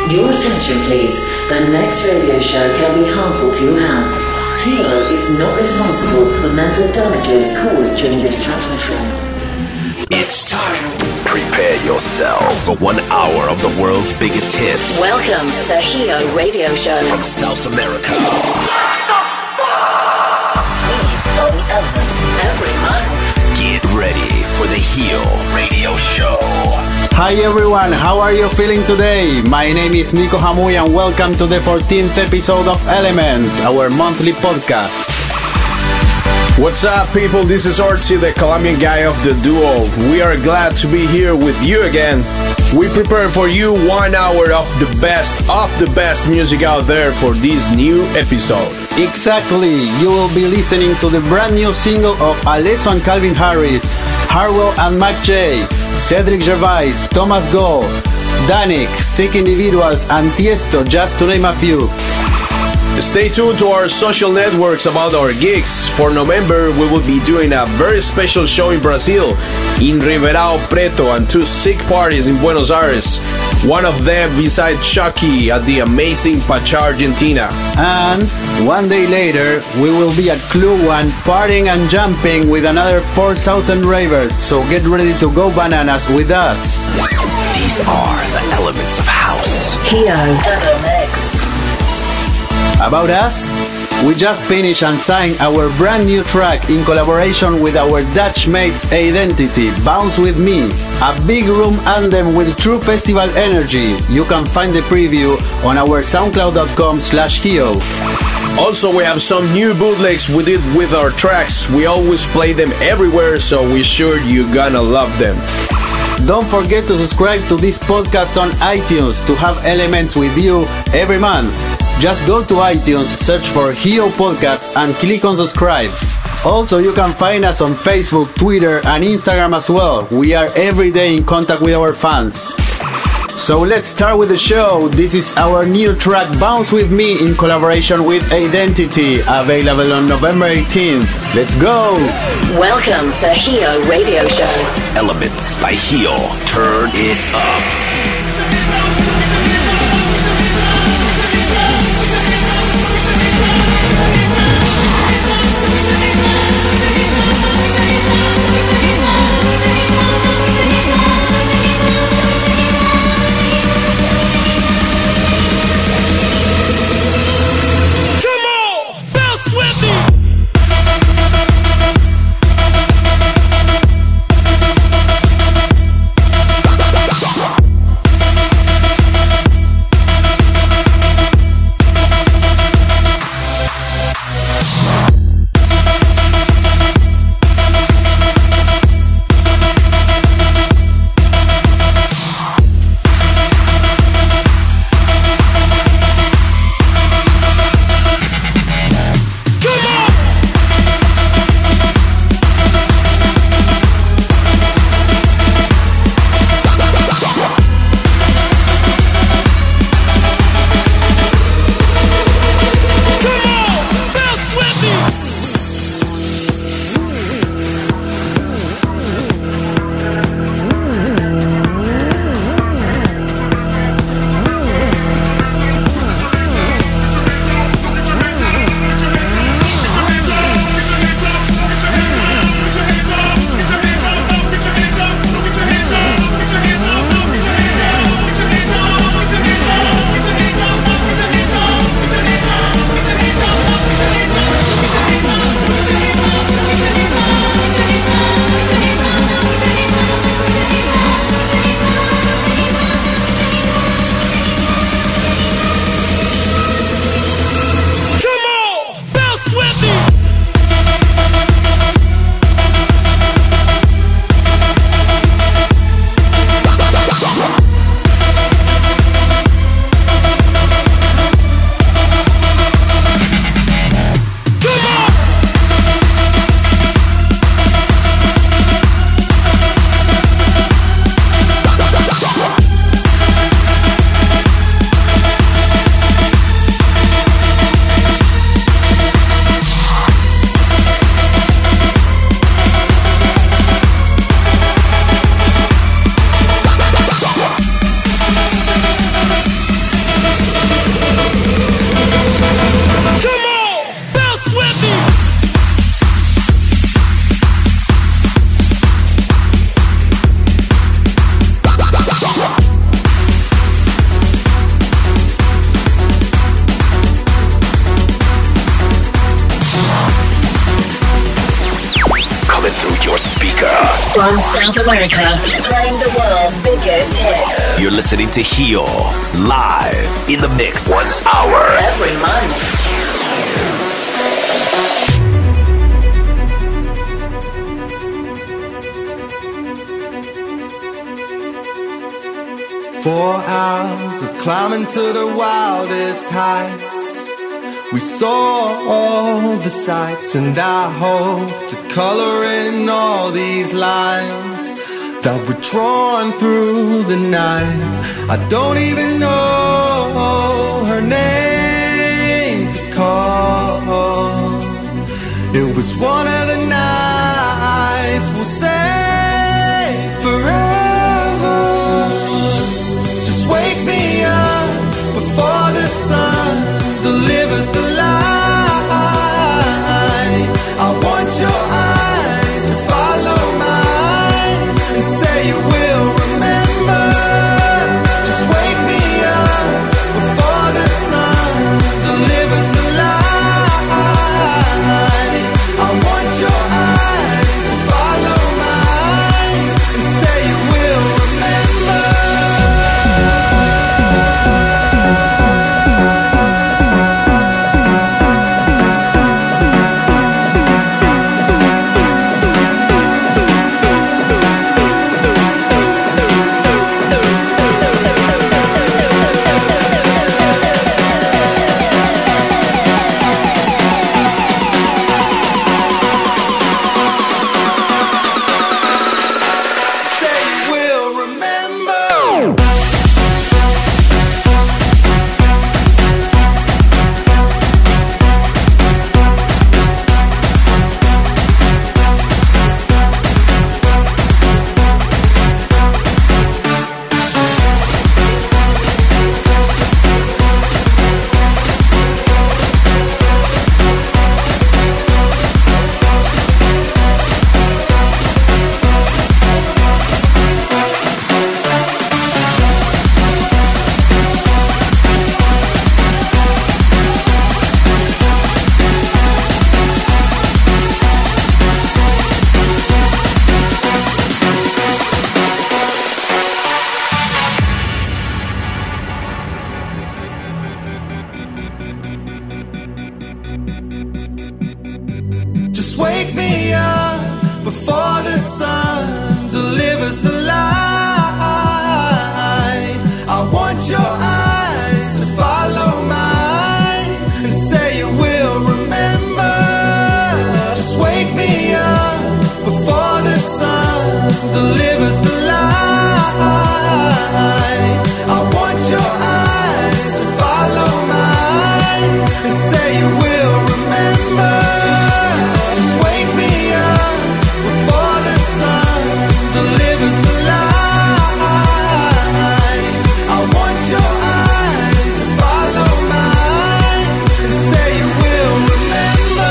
Your attention please. The next radio show can be harmful to your health. Hero is not responsible for mental damages caused during this transmission. It's time. Prepare yourself for 1 hour of the world's biggest hits. Welcome to Hero Radio Show from South America. What the fuck? These are the elements every month. Get ready for the Hero Radio Show. Hi everyone, how are you feeling today? My name is Nico Hamuy and welcome to the 14th episode of Elements, our monthly podcast. What's up, people? This is Ortiz, the Colombian guy of the duo. We are glad to be here with you again. We prepare for you 1 hour of the best music out there for this new episode. Exactly, you will be listening to the brand new single of Alesso and Calvin Harris, Harwell and Mac J, Cedric Gervais, Thomas Go, Danik, Sick Individuals and Tiesto, just to name a few. Stay tuned to our social networks about our gigs. For November, we will be doing a very special show in Brazil, in Ribeirão Preto, and 2 sick parties in Buenos Aires. One of them beside Chucky at the amazing Pacha, Argentina. And 1 day later, we will be at Club One partying and jumping with another 4 Southern ravers, so get ready to go bananas with us. These are the elements of house. Hero Mix. About us, we just finished and signed our brand new track in collaboration with our Dutch mates Identity, Bounce With Me, a big room anthem with true festival energy. You can find the preview on our soundcloud.com/Hio. Also, we have some new bootlegs we did with our tracks. We always play them everywhere, so we're sure you're gonna love them. Don't forget to subscribe to this podcast on iTunes to have Elements with you every month. Just go to iTunes, search for Hio Podcast and click on subscribe. Also, you can find us on Facebook, Twitter and Instagram as well. We are every day in contact with our fans. So let's start with the show. This is our new track Bounce With Me in collaboration with Identity, available on November 18th. Let's go! Welcome to Hio Radio Show. Elements by Hio. Turn it up. From South America, playing the world's biggest hits. You're listening to Hio, live in the mix. 1 hour. Every month. Four hours of climbing to the wildest heights. We saw all the sights, and I hope to color in all these lines that were drawn through the night. I don't even know her name to call. It was one of the nights we'll say forever. Just wake me up before the sun delivers the light. I want your eyes to follow mine and say you will remember. Just wake me up before the sun delivers the light. I want your eyes to follow mine and say you will remember. Wake me up before the sun delivers the light. I want your eyes to follow mine and say you will remember. Just wake me up before the sun delivers the light. I want your eyes to follow mine and say you will remember. Wake me up before the sun delivers the light. I want your eyes to follow mine and say you will remember.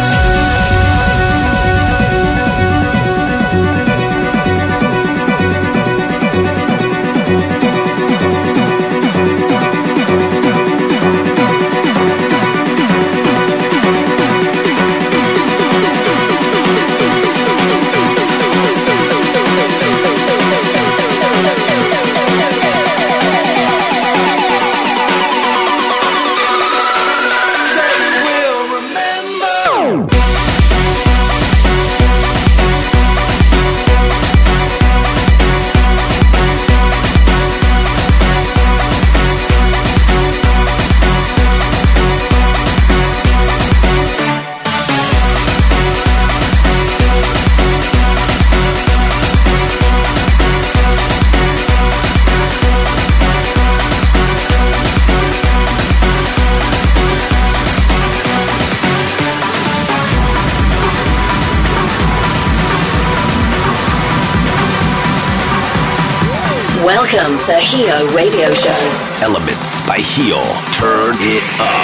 Welcome to Hio Radio Show. Elements by Hio. Turn it up.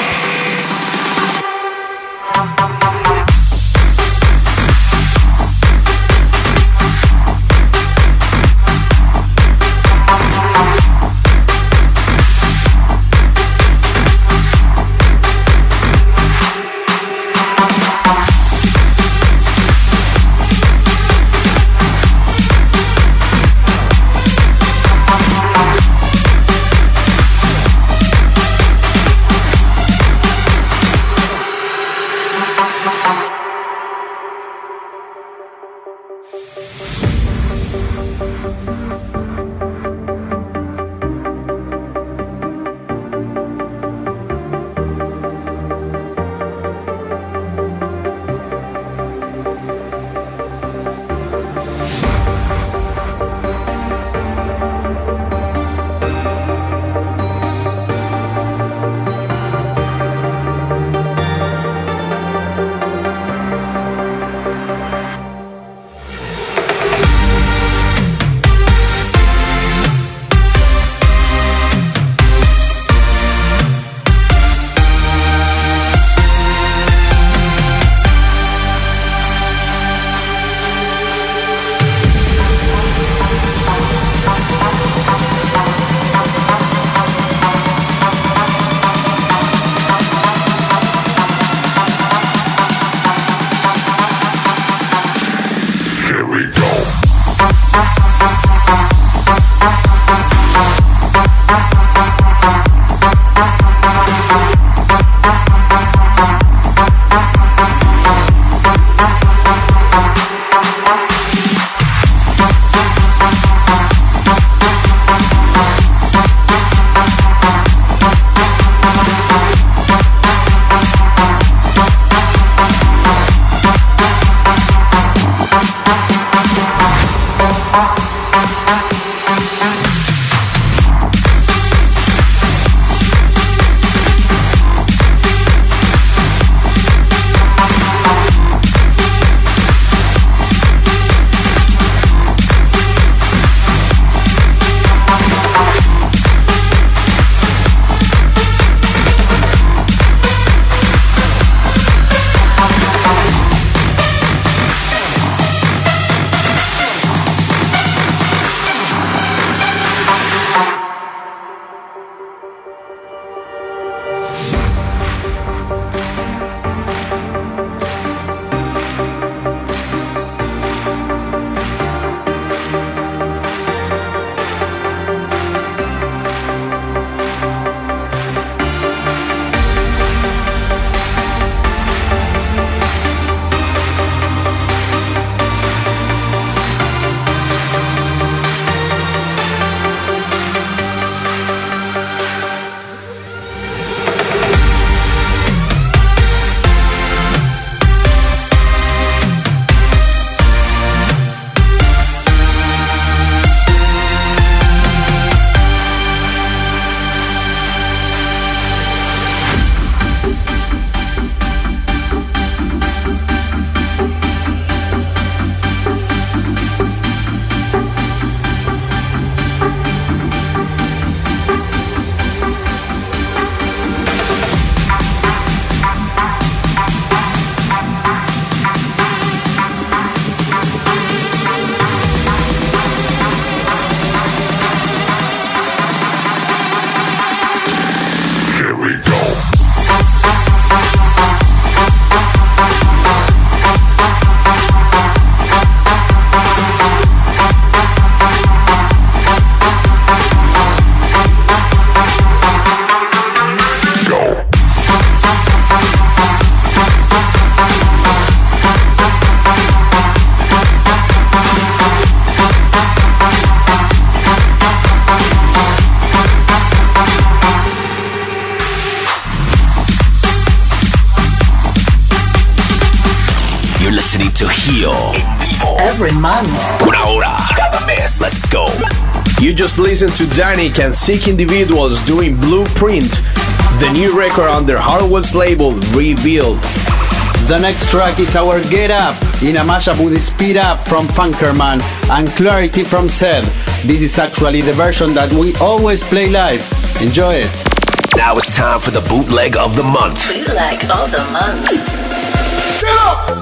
Gio. Every month. Una hora cada mes. Let's go. You just listened to Danik and Sick Individuals doing Blueprint, the new record on their Hardwell's label, Revealed. The next track is our Get Up, in a mashup with Speed Up from Funkerman and Clarity from Zed. This is actually the version that we always play live. Enjoy it. Now it's time for the bootleg of the month. Bootleg of the month. Get up!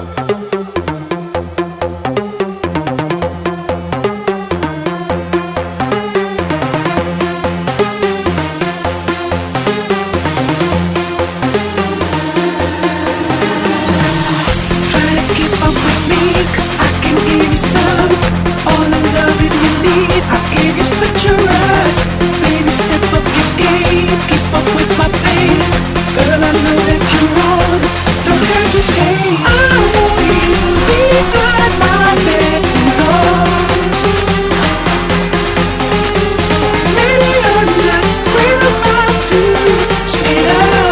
Such a rush, baby, step up your game, keep up with my pace. Girl, I know that you're on, don't hesitate. I want you behind my neck and arms. Maybe I'm not, we're about to speed up.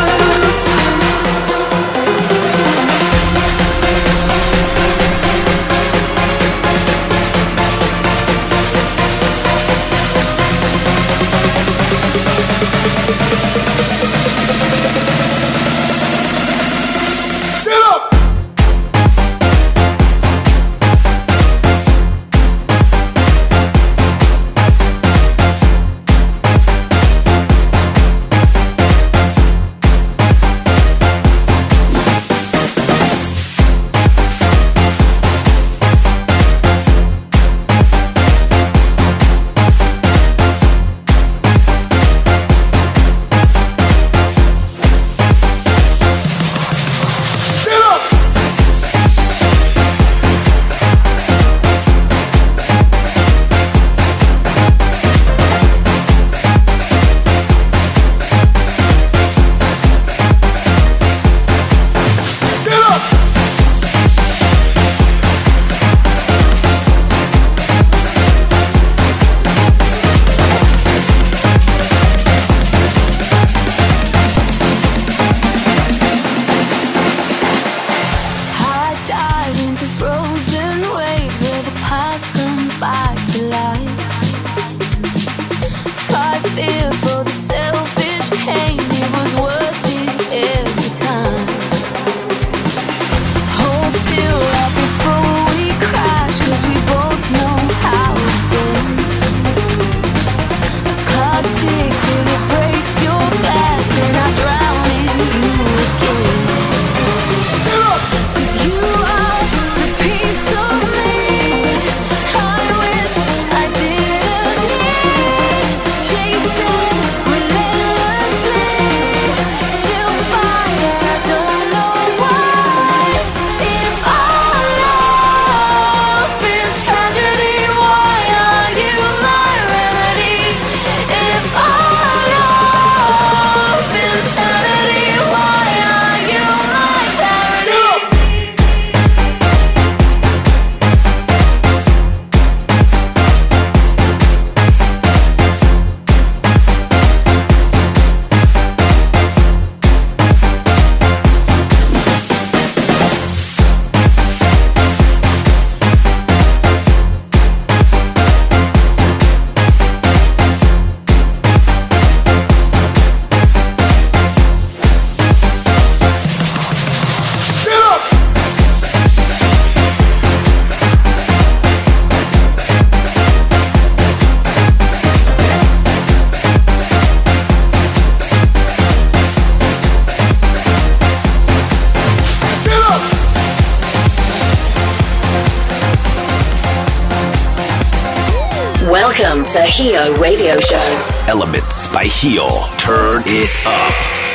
Welcome to Hio Radio Show. Elements by Hio. Turn it up.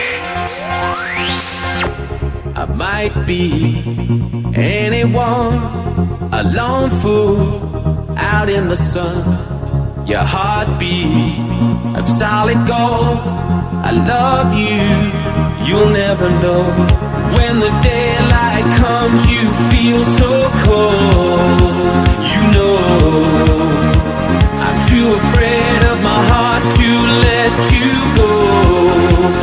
I might be anyone, a lone fool out in the sun. Your heartbeat of solid gold. I love you, you'll never know. When the daylight comes, you feel so cold. You know I'm too afraid of my heart to let you go.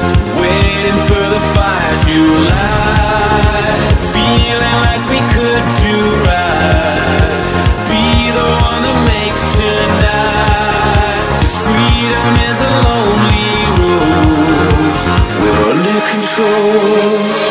Waiting for the fire to light, feeling like we could control.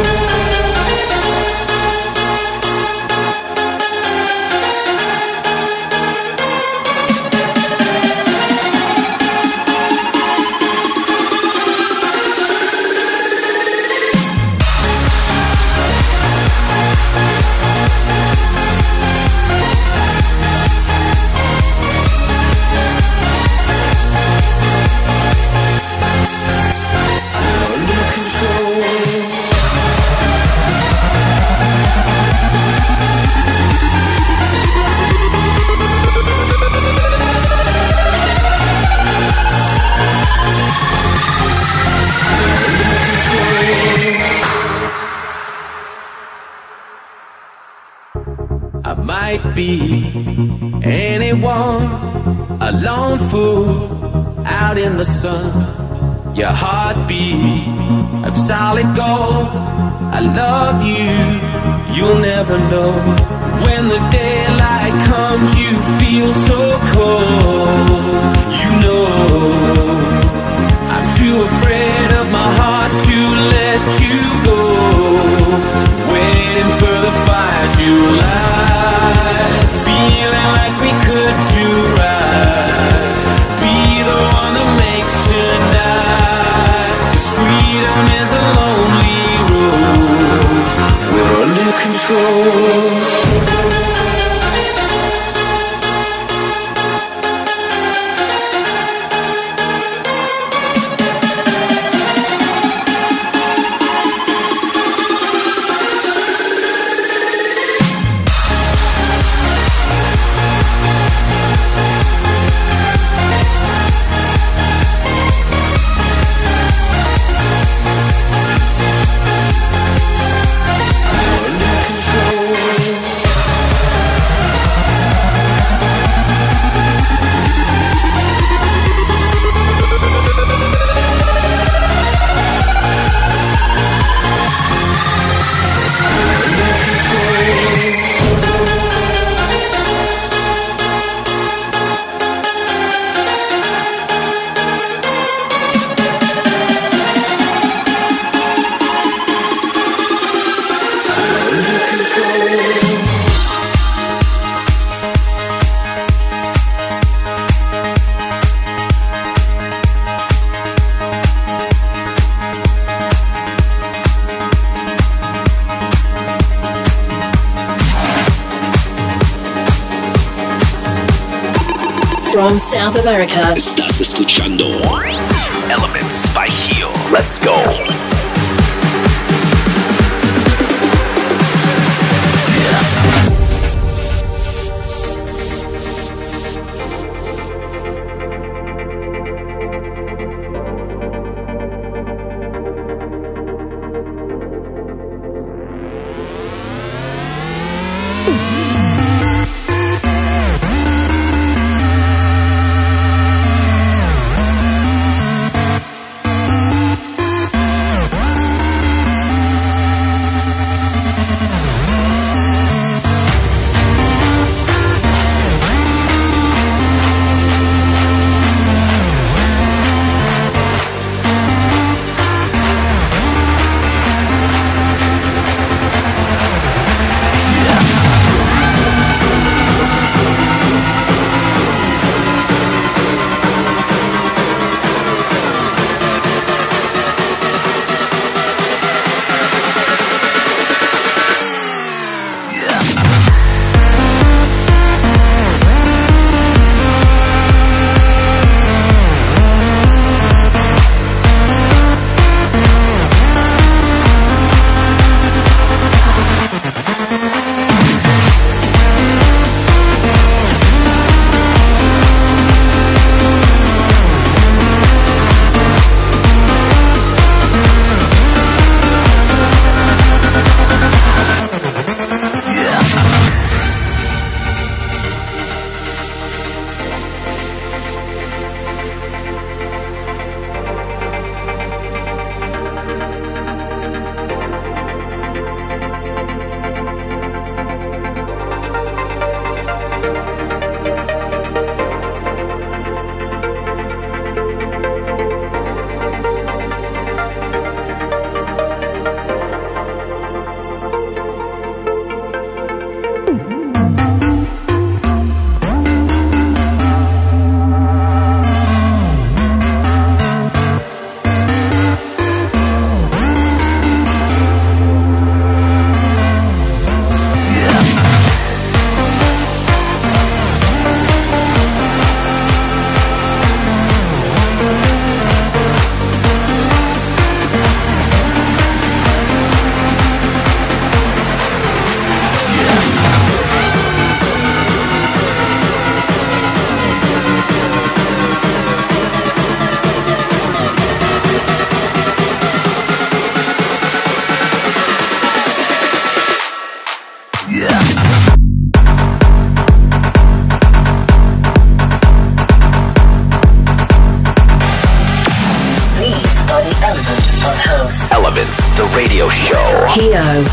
I might be anyone, a lone fool out in the sun. Your heartbeat of solid gold. I love you, you'll never know. When the daylight comes, you feel so cold. You know I'm too afraid of my heart to let you go. Waiting for the fire to light, feeling like we could do right. Be the one that makes tonight, 'cause freedom is a lonely road. We're under control. From South America. Estás escuchando Elements by Gio. Let's go.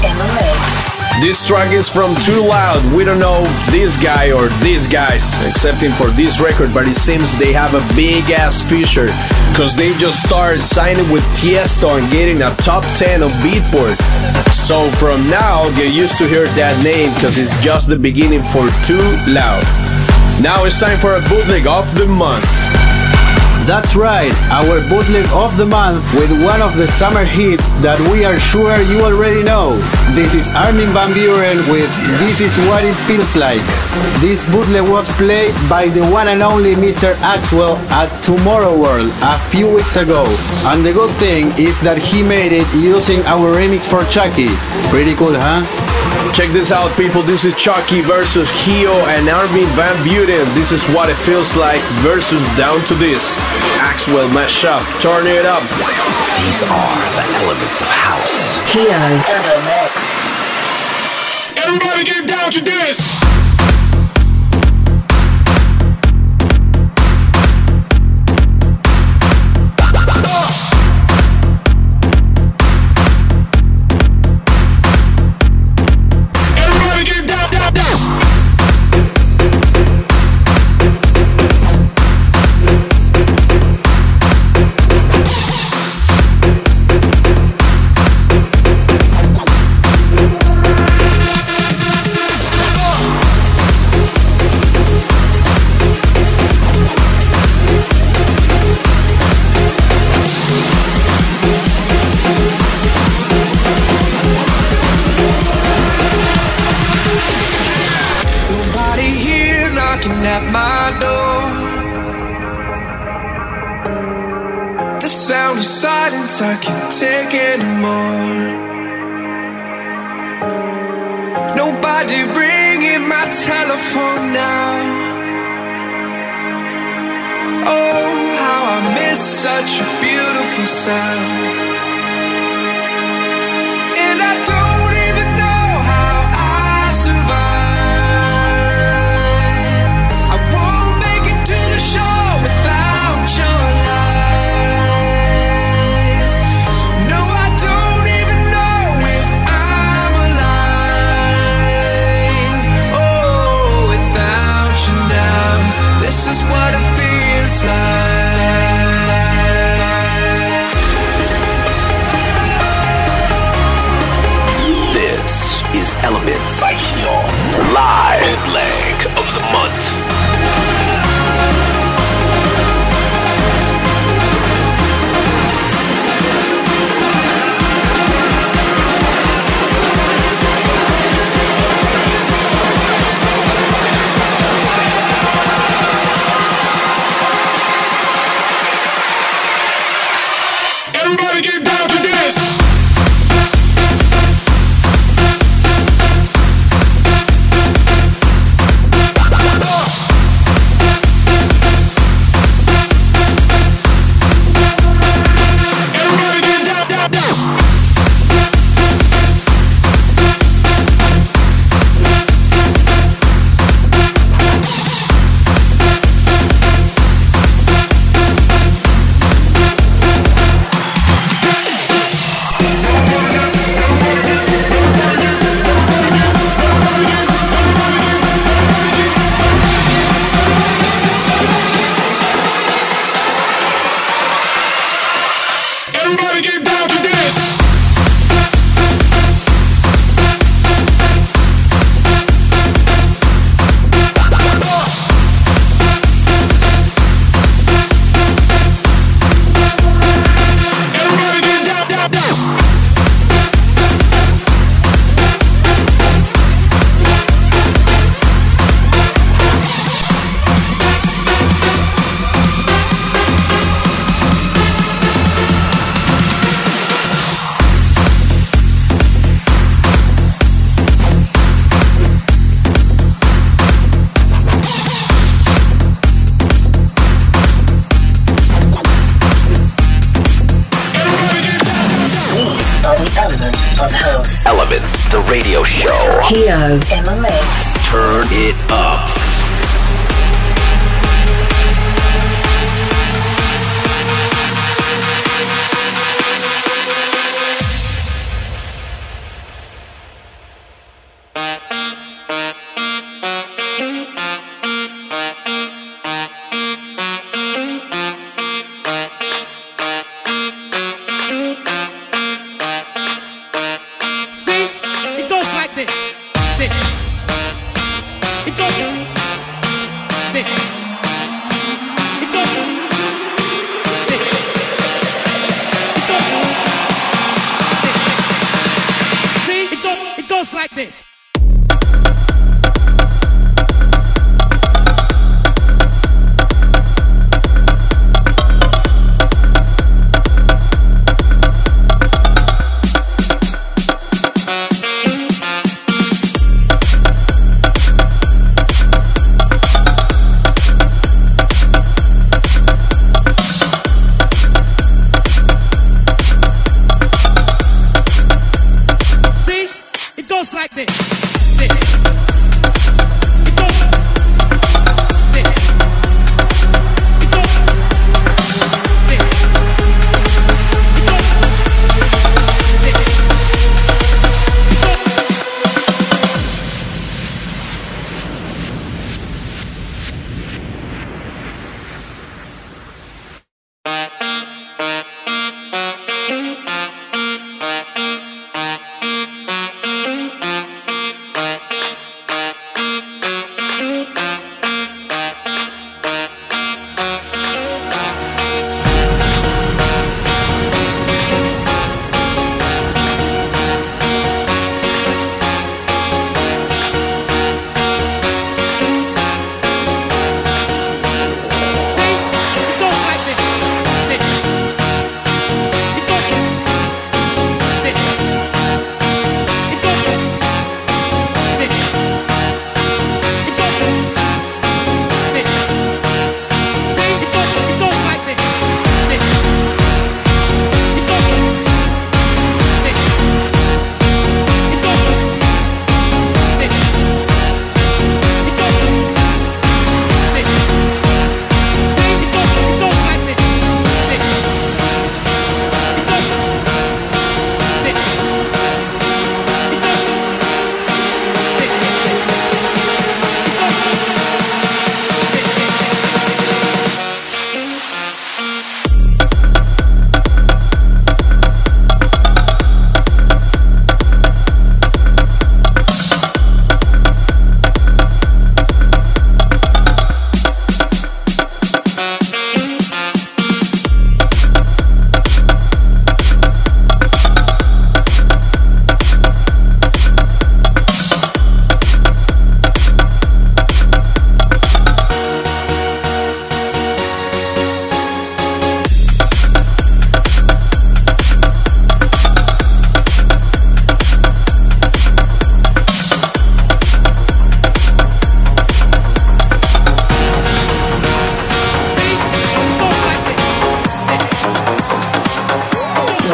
in the mix. This track is from Too Loud. We don't know this guy or these guys, excepting for this record, but it seems they have a big ass future, cause they just started signing with Tiesto and getting a top 10 of Beatport. So from now, get used to hear that name, cause it's just the beginning for Too Loud. Now it's time for a bootleg of the month. That's right, our bootleg of the month with one of the summer hits that we are sure you already know. This is Armin van Buuren with This Is What It Feels Like. This bootleg was played by the one and only Mr. Axwell at Tomorrowworld a few weeks ago. And the good thing is that he made it using our remix for Chucky. Pretty cool, huh? Check this out, people. This is Chucky versus Hio and Armin van Buuren. This is what it feels like versus Down to This. Axwell mashup. Turn it up. These are the elements of house. Hio in the mix. Everybody get down to this. At my door, the sound of silence I can't take anymore. Nobody ringing my telephone now. Oh, how I miss such a beautiful sound. And I don't even know how I survive. This is what it feels like. This is Elements by Hio. Live bootleg of the month. Everybody get down to this. Elements, the radio show. Hio in the mix. Turn it up.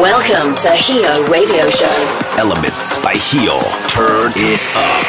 Welcome to Hio Radio Show. Elements by Hio. Turn it up.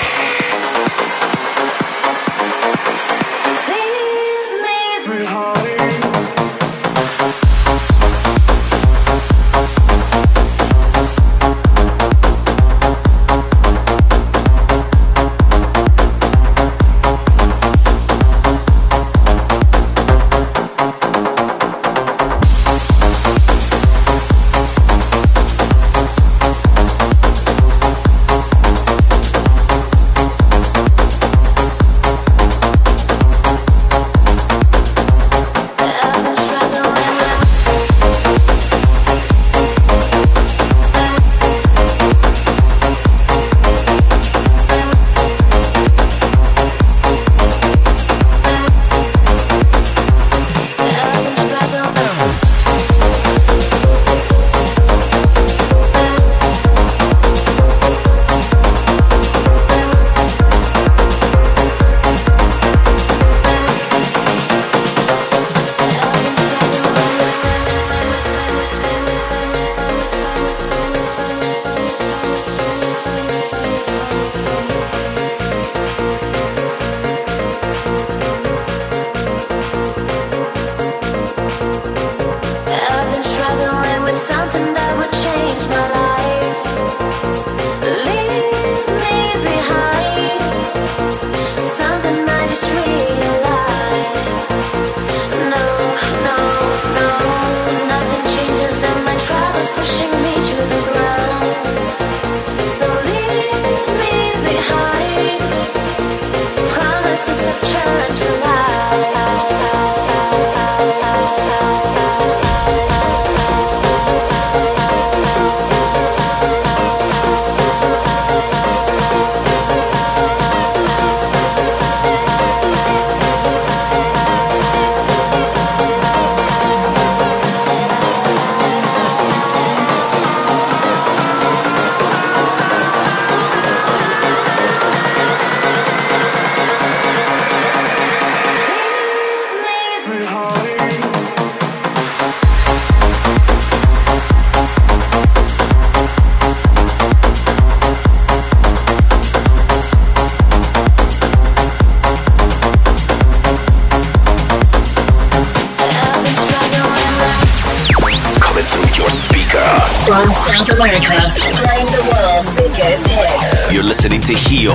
From South America, playing the world's biggest hits. You're listening to Hio,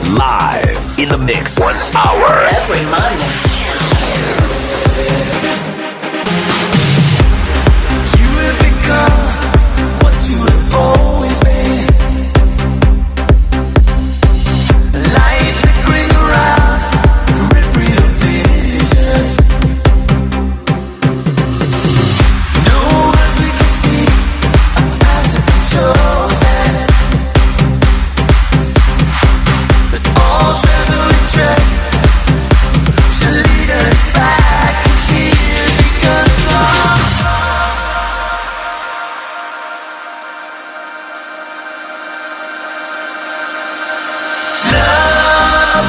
live in the mix. 1 hour. Every month. You have become what you have always been. Light flickering around, periphery of vision. No words we can speak, our paths have been chosen. But all trails that we tread shall lead us back to here because of love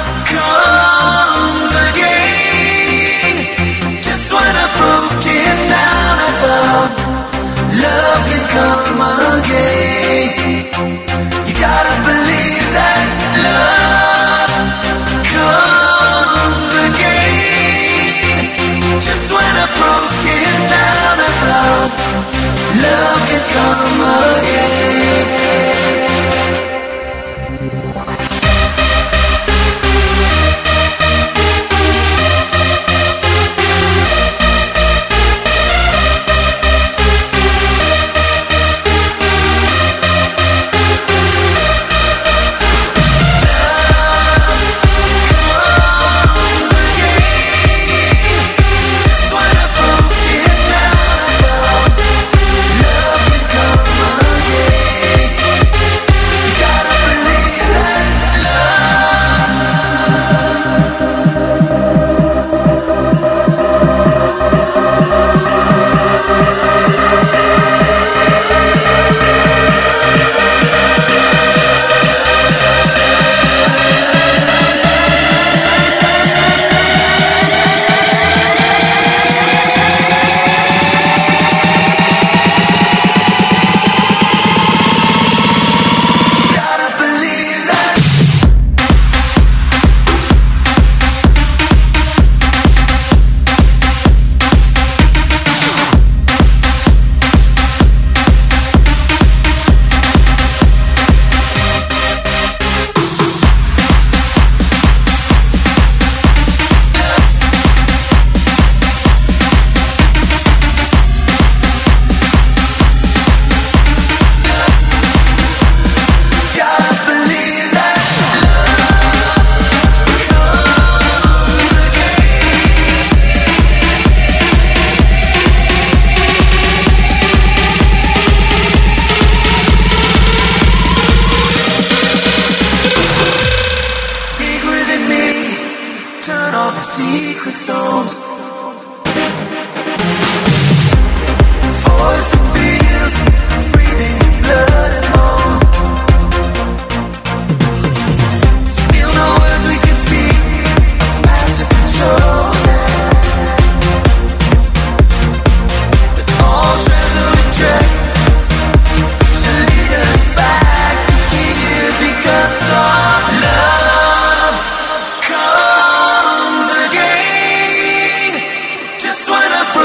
comes again. Just when I've broken down, I found love can come again. You gotta believe that love comes again. Just when I've broken down, I found love can come again. Just when I've broken down, I found love can come again.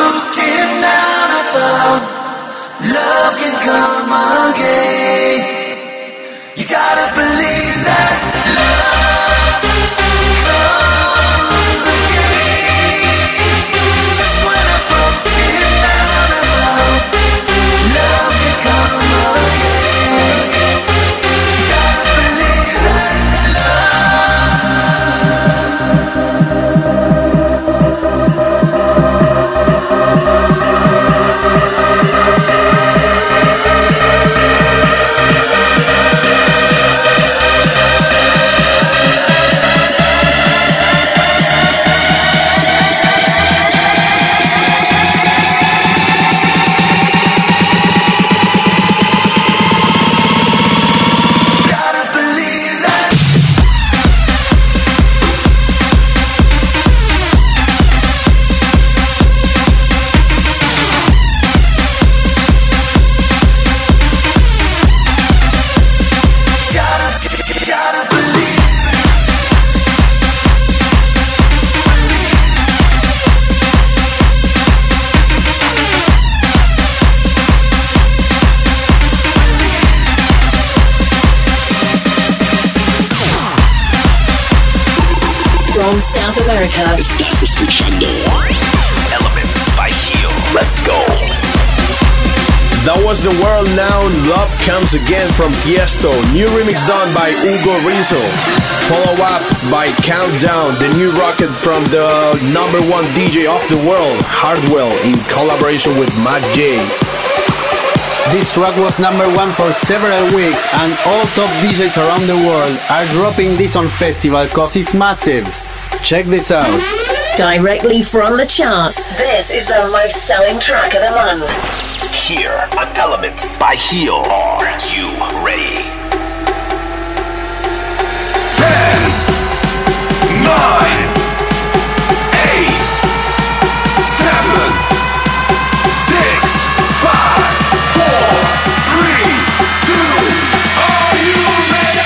broken down, I found love can come again. You gotta believe that love comes again. Just when I'm broken down, I found love can come again. You gotta believe that from South America. Estás escuchando Elements by Hio. Let's go. That was the world-known Love Comes Again from Tiesto, new remix done by Hugo Rizzo. Follow up by Countdown, the new rocket from the #1 DJ of the world, Hardwell, in collaboration with Mac J. This track was #1 for several weeks, and all top DJs around the world are dropping this on festival cause it's massive. Check this out. Directly from the charts, this is the most selling track of the month. Here on Elements by Hio. Are you ready? 10, 9, 8, 7, 6, 5, 4, 3, 2. Are you ready?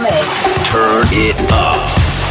mix. Turn it up.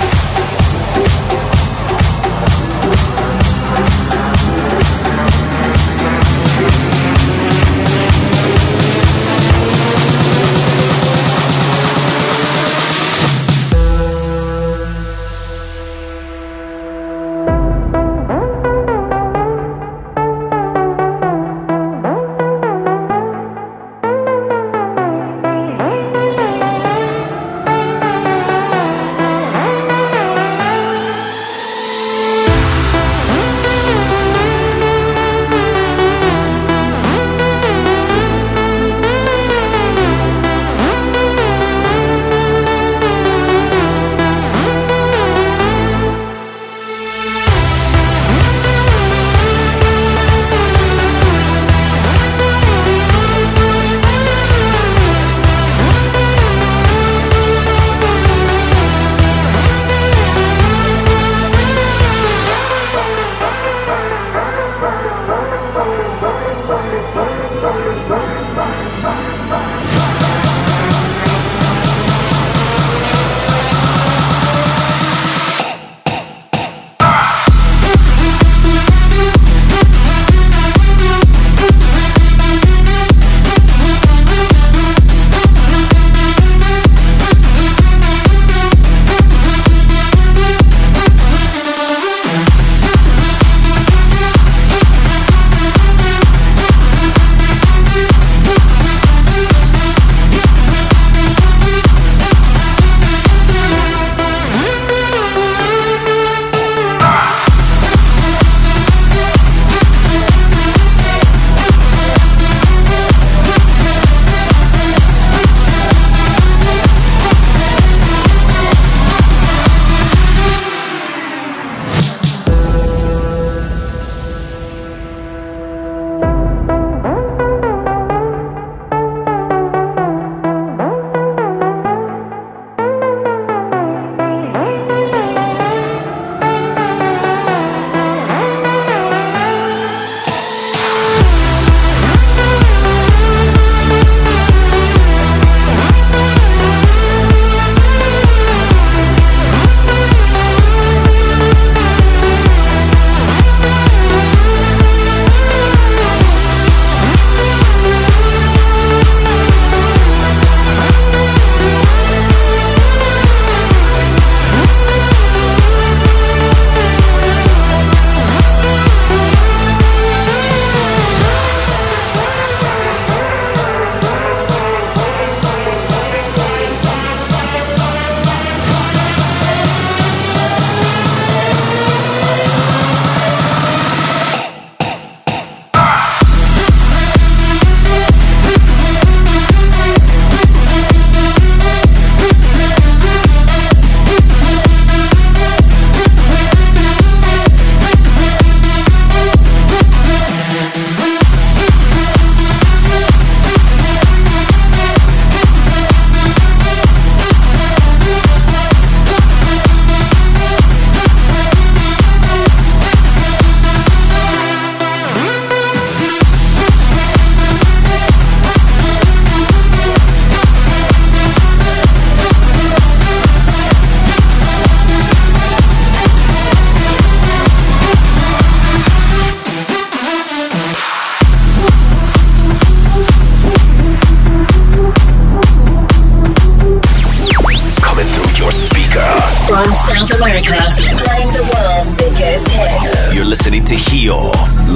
South America, playing the world's biggest hits. You're listening to Hio,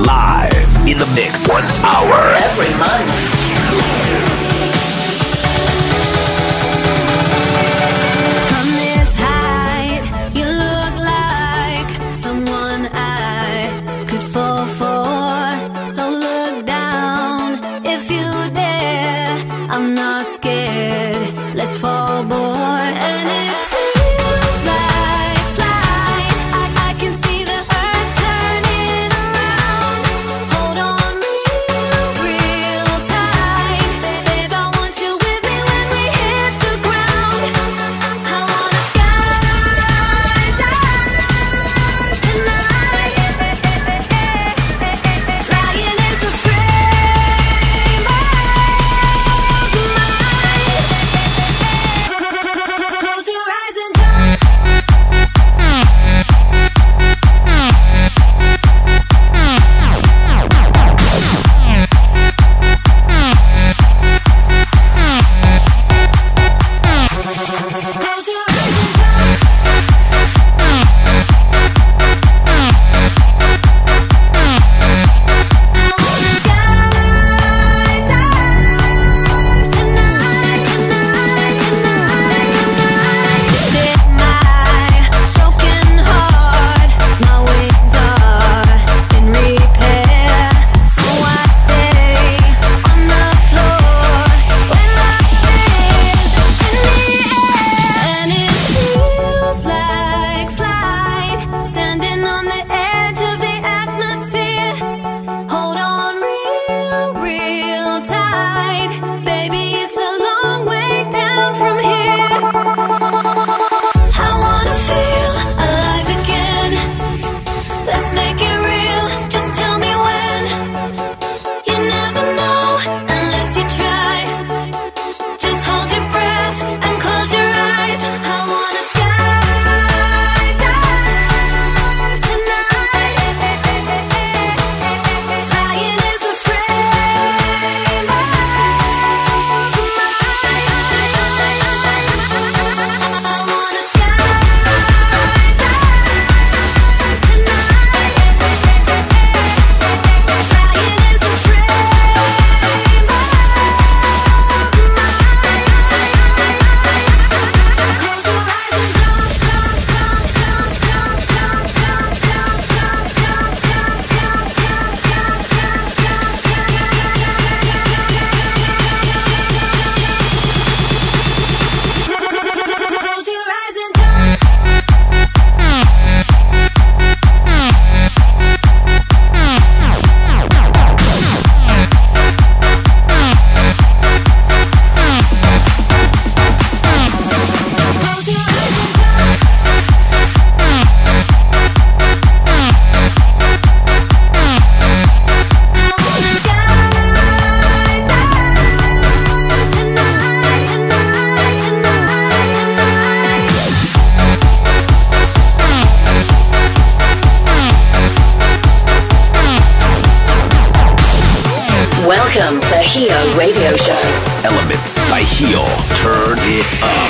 live in the mix. 1 hour. Every month. Hold on real tight. Welcome to Hio Radio Show. Elements by Hio. Turn it up.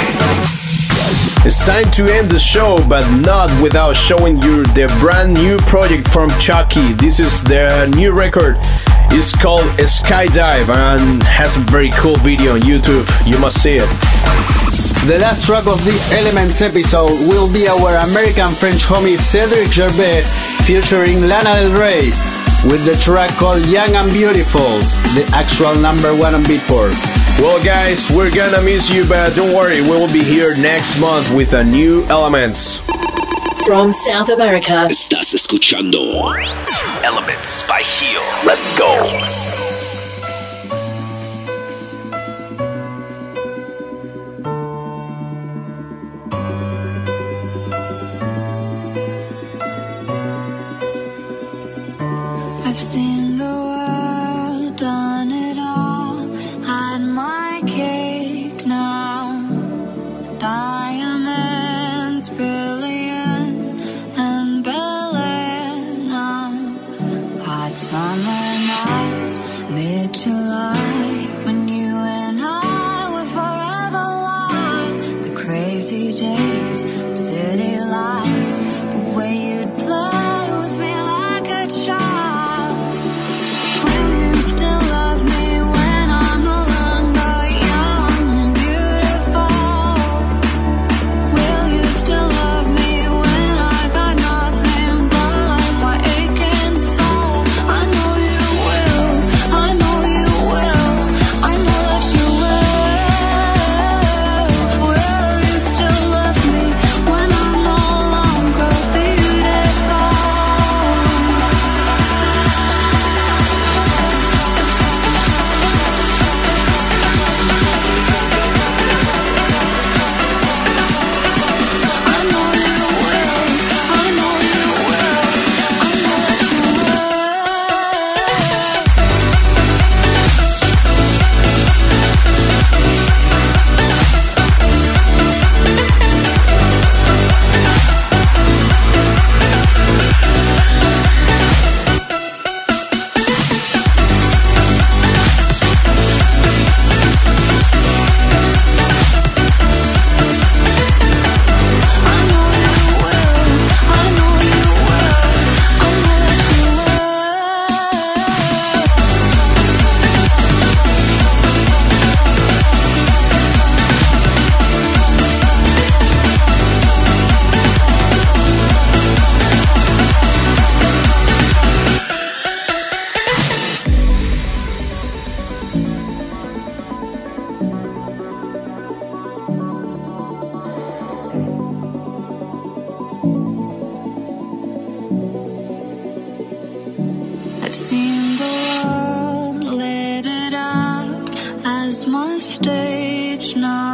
It's time to end the show, but not without showing you the brand new project from Chucky. This is their new record. It's called Skydive and has a very cool video on YouTube. You must see it. The last track of this Elements episode will be our American-French homie Cedric Gervais featuring Lana Del Rey with the track called Young and Beautiful, the actual #1 on Beatport. Well guys, we're gonna miss you, but don't worry, we will be here next month with a new Elements. From South America. Estás escuchando Elements by Hio. Let's go. I've seen the world, done it all, had my cake now. Diamonds brilliant and Bel-Air now. Hot summer nights, mid-July, when you and I were forever wild. The crazy days, city lights, the way you'd play with me like a child. Still love me when I'm no longer young and beautiful. Will you still love me when I got nothing but my aching soul? I know you will, I know you will, I know that you will. Will you still love me when I'm no longer beautiful? I've seen the world, lit it up as my stage now.